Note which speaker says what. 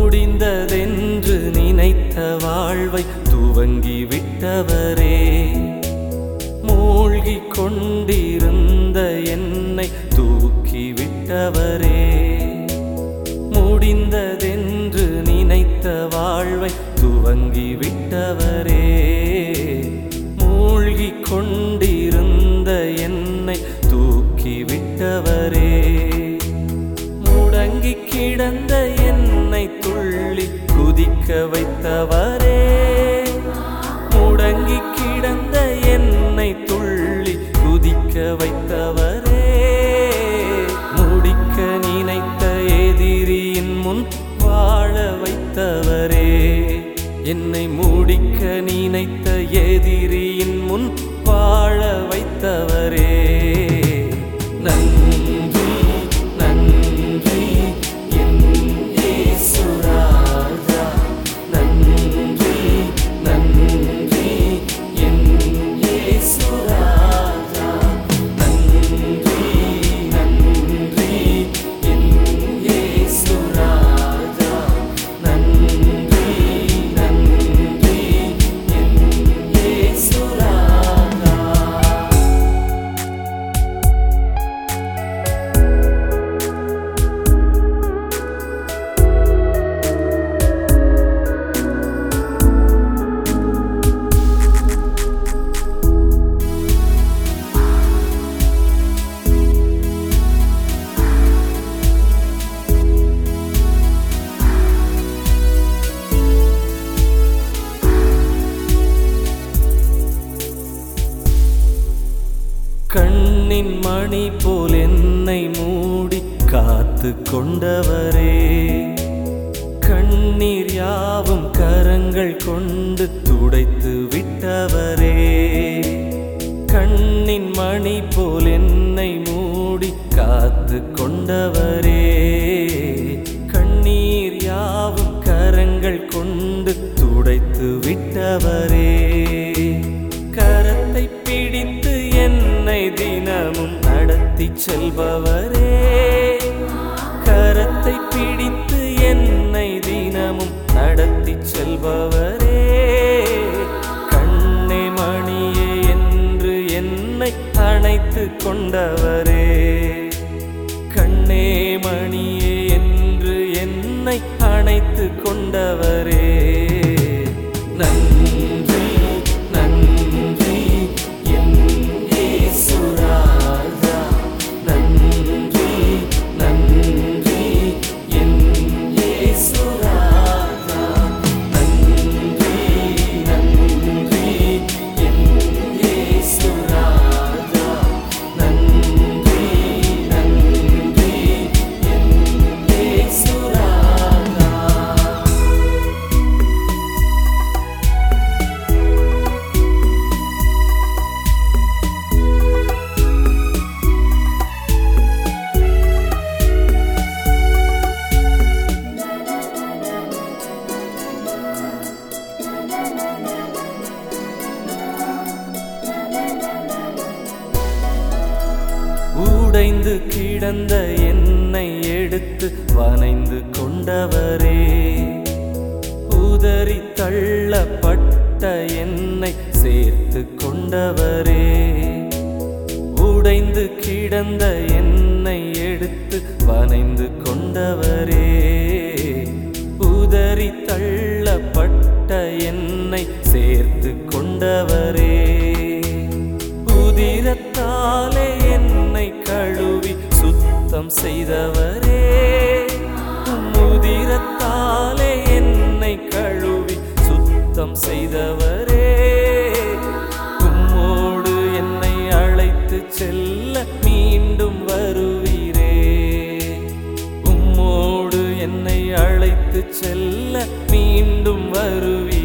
Speaker 1: முடிந்ததென்று நினைத்த வாழ்வை துவங்கி விட்டவரே, மூழ்கிக் கொண்டிருந்த என்னை தூக்கி விட்டவரே. முடிந்ததென்று நினைத்த வாழ்வை துவங்கி விட்டவரே, மூழ்கிக் கொண்டிருந்த என்னை தூக்கி விட்டவரே. முடங்கி கிடந்த என்னை துள்ளி குதிக்க வைத்தவரே, முடங்கி கிடந்த என்னை துள்ளி குதிக்க வைத்தவரே. முடிக்க நினைத்த எதிரியின் முன் வாழ வைத்தவரே, என்னை முடிக்க நினைத்த எதிரியின் முன் வாழ வைத்தவரே. நன்றி நன்றி என் இயேசு ராஜா, நன்றி நன்றி என் இயேசு ராஜா, நன்றி நன்றி என் இயேசு ராஜா, நன்றி நன்றி என் இயேசு ராஜா. கண்ணின் மணி போல் என்னை மூடி காத்து கொண்டவரே, கண்ணீர் யாவும் கரங்கள் கொண்டு துடைத்து விட்டவரே. கண்ணின் மணி போல் என்னை மூடி காத்து கொண்டவரே, கண்ணீர் யாவும் கரங்கள் கொண்டு துடைத்து விட்டவரே. கரத்தை பிடித்து என்னை தினமும் நடத்தி செல்பவரே, கரத்தை பிடித்து என்னை தினமும் நடத்தி செல்பவரே. கண்ணே மணியே என்று என்னை அணைத்து கொண்டவரே, கண்ணே மணியே என்று என்னை அணைத்து கொண்டவரே. நன்றி நன்றி என் இயேசு ராஜா, நன்றி நன்றி என் இயேசு ராஜா, நன்றி நன்றி என் இயேசு ராஜா, நன்றி நன்றி என் இயேசு ராஜா. உடைந்து கிடந்த என்னை எடுத்து வனைந்து கொண்டவரே, உதறி தள்ளப்பட்ட என்னை சேர்த்து கொண்டவரே. உடைந்து கிடந்த என்னை எடுத்து வனைந்து கொண்டவரே, உதறி தள்ளப்பட்ட என்னை சேர்த்து கொண்டவரே. உதிரத்தாலே என்னை கழுவி சுத்தம் செய்தவரே, உதிரத்தாலே என்னை கழுவி சுத்தம் செய்தவரே. உம்மோடு என்னை அழைத்து செல்ல மீண்டும் வருவீரே, உம்மோடு என்னை அழைத்து செல்ல மீண்டும் வருவீரே.